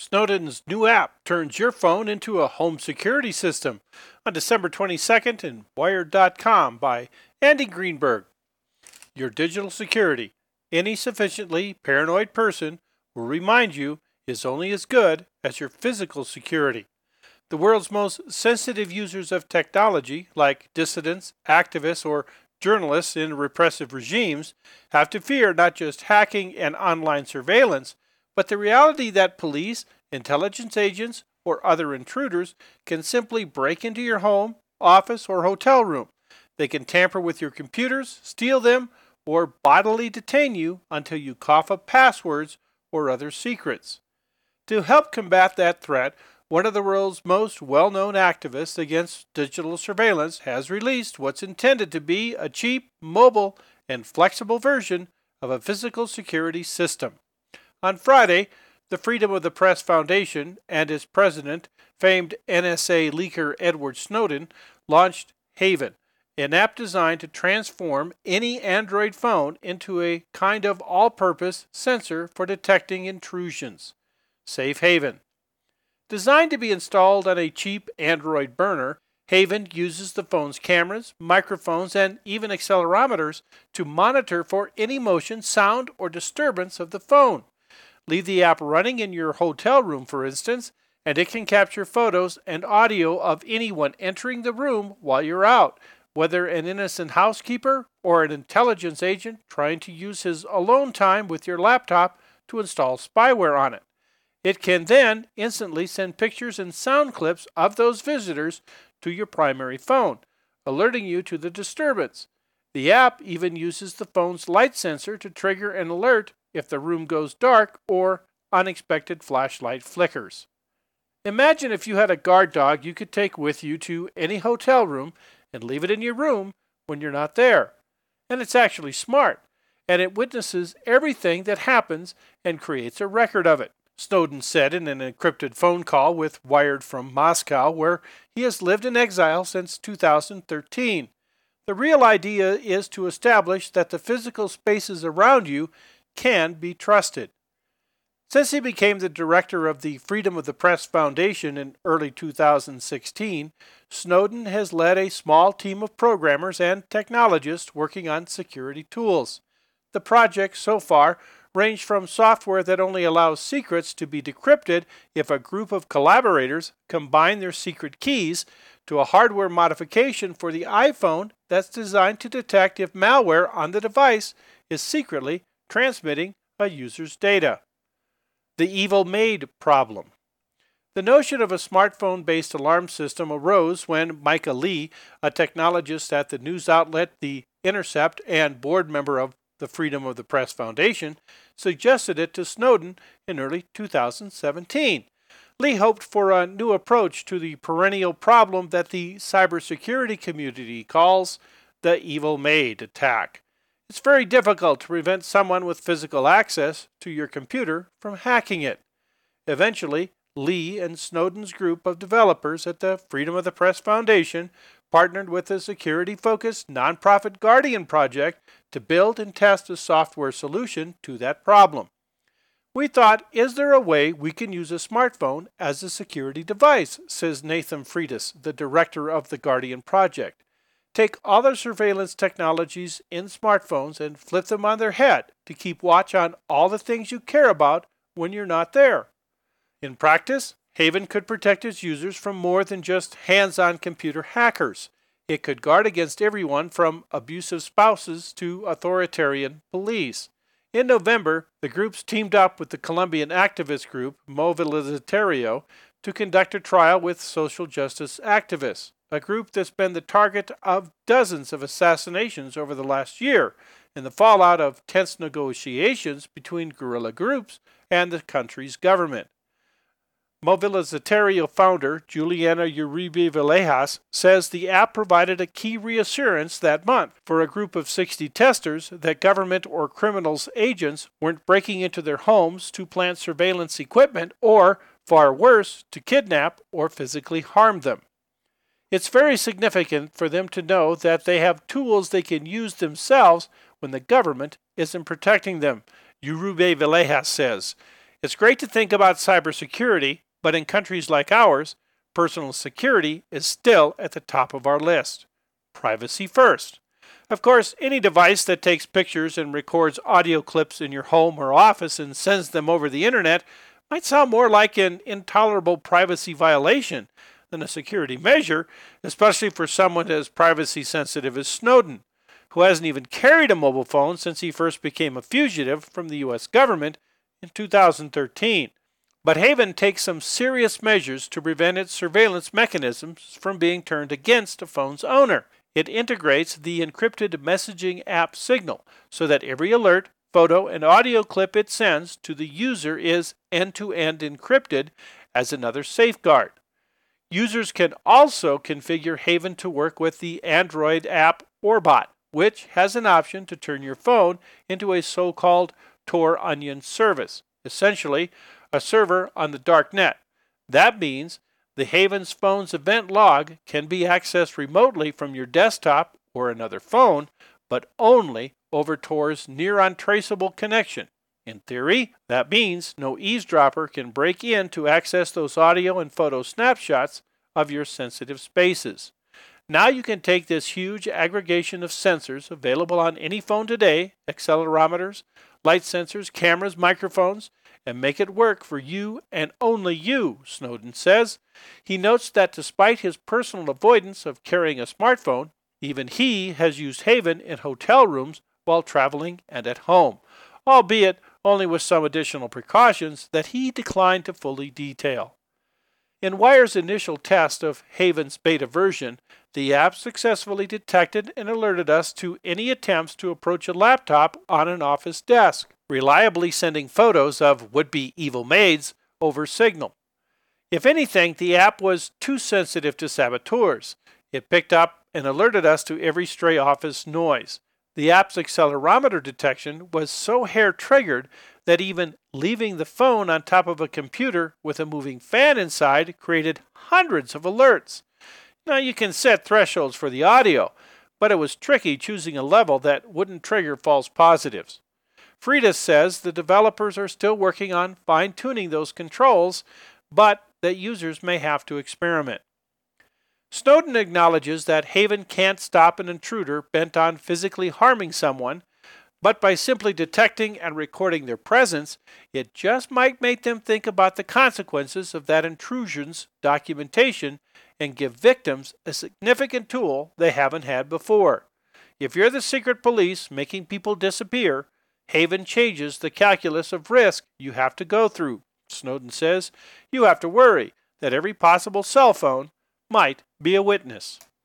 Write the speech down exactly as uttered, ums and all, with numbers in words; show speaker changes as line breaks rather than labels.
Snowden's new app turns your phone into a home security system on December twenty-second in Wired dot com by Andy Greenberg. Your digital security. Any sufficiently paranoid person will remind you is only as good as your physical security. The world's most sensitive users of technology, like dissidents, activists, or journalists in repressive regimes, have to fear not just hacking and online surveillance, but the reality that police, intelligence agents, or other intruders can simply break into your home, office, or hotel room. They can tamper with your computers, steal them, or bodily detain you until you cough up passwords or other secrets. To help combat that threat, one of the world's most well-known activists against digital surveillance has released what's intended to be a cheap, mobile, and flexible version of a physical security system. On Friday, the Freedom of the Press Foundation and its president, famed N S A leaker Edward Snowden, launched Haven, an app designed to transform any Android phone into a kind of all-purpose sensor for detecting intrusions. Safe Haven. Designed to be installed on a cheap Android burner, Haven uses the phone's cameras, microphones, and even accelerometers to monitor for any motion, sound, or disturbance of the phone. Leave the app running in your hotel room, for instance, and it can capture photos and audio of anyone entering the room while you're out, whether an innocent housekeeper or an intelligence agent trying to use his alone time with your laptop to install spyware on it. It can then instantly send pictures and sound clips of those visitors to your primary phone, alerting you to the disturbance. The app even uses the phone's light sensor to trigger an alert if the room goes dark or unexpected flashlight flickers. Imagine if you had a guard dog you could take with you to any hotel room and leave it in your room when you're not there. And it's actually smart, and it witnesses everything that happens and creates a record of it, Snowden said in an encrypted phone call with Wired from Moscow, where he has lived in exile since two thousand thirteen. The real idea is to establish that the physical spaces around you can be trusted. Since he became the director of the Freedom of the Press Foundation in early two thousand sixteen, Snowden has led a small team of programmers and technologists working on security tools. The project so far range from software that only allows secrets to be decrypted if a group of collaborators combine their secret keys to a hardware modification for the iPhone that's designed to detect if malware on the device is secretly transmitting a user's data. The evil maid problem. The notion of a smartphone-based alarm system arose when Micah Lee, a technologist at the news outlet The Intercept and board member of the Freedom of the Press Foundation, suggested it to Snowden in early two thousand seventeen. Lee hoped for a new approach to the perennial problem that the cybersecurity community calls the evil maid attack. It's very difficult to prevent someone with physical access to your computer from hacking it. Eventually, Lee and Snowden's group of developers at the Freedom of the Press Foundation partnered with the security-focused nonprofit Guardian Project to build and test a software solution to that problem. We thought, is there a way we can use a smartphone as a security device, says Nathan Freitas, the director of the Guardian Project. Take all the surveillance technologies in smartphones and flip them on their head to keep watch on all the things you care about when you're not there. In practice, Haven could protect its users from more than just hands-on computer hackers. It could guard against everyone from abusive spouses to authoritarian police. In November, the groups teamed up with the Colombian activist group Movilizatario to conduct a trial with social justice activists, a group that's been the target of dozens of assassinations over the last year in the fallout of tense negotiations between guerrilla groups and the country's government. Movilizatario founder Juliana Uribe Villegas says the app provided a key reassurance that month for a group of sixty testers that government or criminals agents weren't breaking into their homes to plant surveillance equipment or, far worse, to kidnap or physically harm them. It's very significant for them to know that they have tools they can use themselves when the government isn't protecting them, Uribe Villegas says. It's great to think about cybersecurity, but in countries like ours, personal security is still at the top of our list. Privacy first. Of course, any device that takes pictures and records audio clips in your home or office and sends them over the internet might sound more like an intolerable privacy violation than a security measure, especially for someone as privacy sensitive as Snowden, who hasn't even carried a mobile phone since he first became a fugitive from the U S government in two thousand thirteen. But Haven takes some serious measures to prevent its surveillance mechanisms from being turned against a phone's owner. It integrates the encrypted messaging app Signal so that every alert, photo, and audio clip it sends to the user is end-to-end encrypted as another safeguard. Users can also configure Haven to work with the Android app Orbot, which has an option to turn your phone into a so-called Tor Onion service, essentially a server on the dark net. That means the Haven's phone's event log can be accessed remotely from your desktop or another phone, but only over Tor's near-untraceable connection. In theory, that means no eavesdropper can break in to access those audio and photo snapshots of your sensitive spaces. Now you can take this huge aggregation of sensors available on any phone today, accelerometers, light sensors, cameras, microphones, and make it work for you and only you, Snowden says. He notes that despite his personal avoidance of carrying a smartphone, even he has used Haven in hotel rooms while traveling and at home, albeit only with some additional precautions that he declined to fully detail. In Wire's initial test of Haven's beta version, the app successfully detected and alerted us to any attempts to approach a laptop on an office desk, reliably sending photos of would-be evil maids over Signal. If anything, the app was too sensitive to saboteurs. It picked up and alerted us to every stray office noise. The app's accelerometer detection was so hair-triggered that even leaving the phone on top of a computer with a moving fan inside created hundreds of alerts. Now you can set thresholds for the audio, but it was tricky choosing a level that wouldn't trigger false positives. Freitas says the developers are still working on fine-tuning those controls, but that users may have to experiment. Snowden acknowledges that Haven can't stop an intruder bent on physically harming someone, but by simply detecting and recording their presence, it just might make them think about the consequences of that intrusion's documentation and give victims a significant tool they haven't had before. If you're the secret police making people disappear, Haven changes the calculus of risk you have to go through. Snowden says you have to worry that every possible cell phone might be a witness.